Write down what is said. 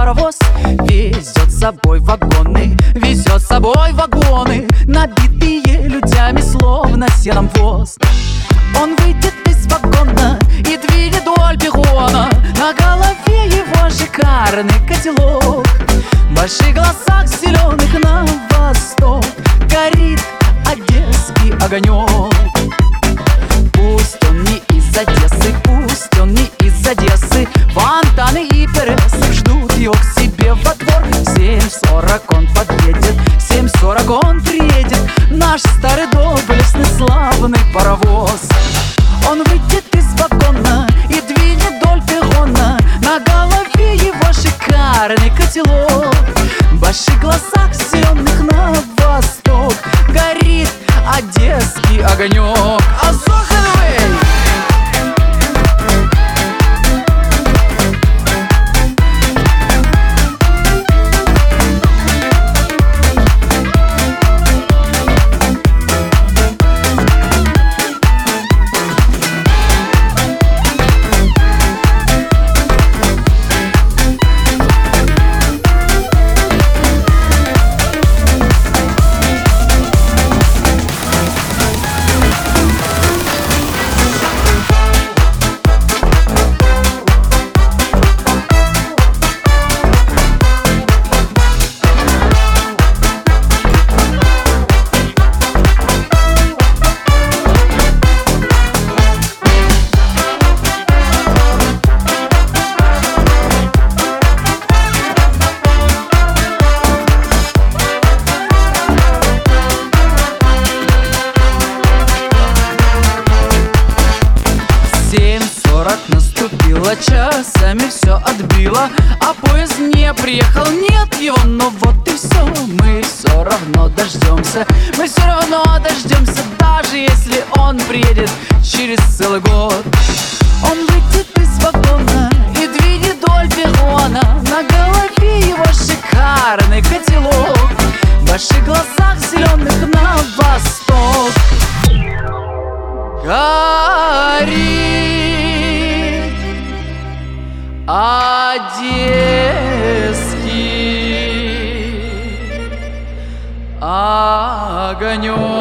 паровоз везет с собой вагоны, везет с собой вагоны, набитые людьми, словно сеном воз. Он выйдет из вагона и двинет вдоль перрона, на голове его шикарный котелок. В больших глазах зеленых на восток горит одесский огонек. Пусть он не из Одессы, пусть он не из Одессы, фонтаны и пересы ждут его к себе во двор. В 7:40 он подъедет, в 7:40 он приедет, наш старый доблестный славный паровоз. Он выйдет из вагона и двинет вдоль перрона, на голове его шикарный котелок. В больших глазах зеленых на восток горит одесский огонек. Наступило, часами все отбило, а поезд не приехал, нет его, но вот и все. Мы все равно дождемся, мы все равно дождемся, даже если он приедет через целый год. Он выйдет из вагона и двинет вдоль перрона, на голове его шикарный котелок. В больших глазах зеленых на восток горит одесский огонек.